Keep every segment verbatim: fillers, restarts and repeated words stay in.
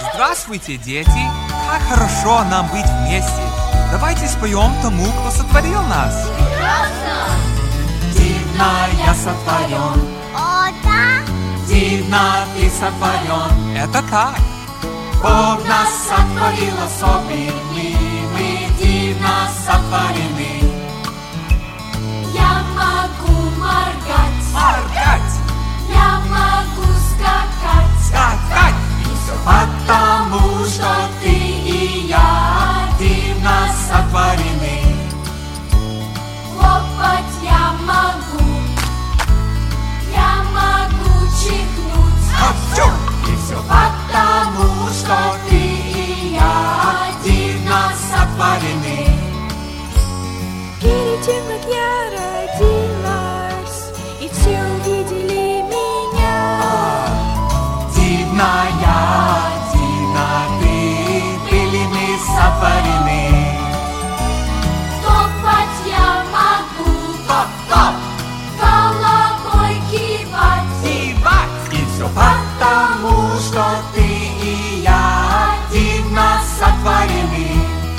Здравствуйте, дети! Как хорошо нам быть вместе! Давайте споем тому, кто сотворил нас! Прекрасно! Дивно я сотворен, О, да? дивно ты сотворен. Это так! Бог нас сотворил особенными, мы дивно сотворены. Я могу моргать, Моргать! я могу скакать, Скакать! И все потому, что ты и я дивно сотворены. хлопать я могу, я могу чихнуть, Achoo! И все потому, что ты и я дивно сотворены. Перед тем, как я родилась, и все увидели меня. Дивная, дивна ты, были мы сотворены. топать я могу, Топ-топ, головой кивать, Кивать! и все потому, что ты и я дивно сотворены.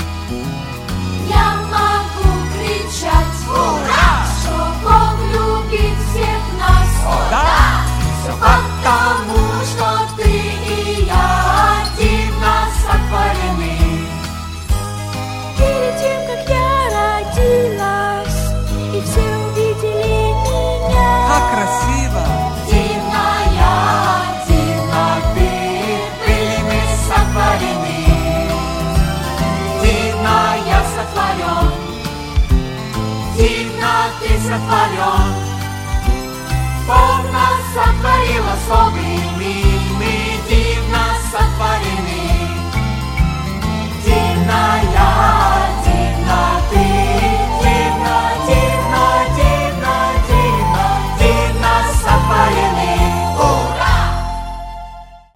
я могу кричать, Ура! что Бог любит всех нас. Да! Все потому, что ты и я дивно сотворены. Перед тем, как я родилась, и все увидели меня. Как красиво! Дивная, дивна ты, были мы сотворены. Дивно я сотворен, дивно ты сотворен. Бог нас сотворил особенными.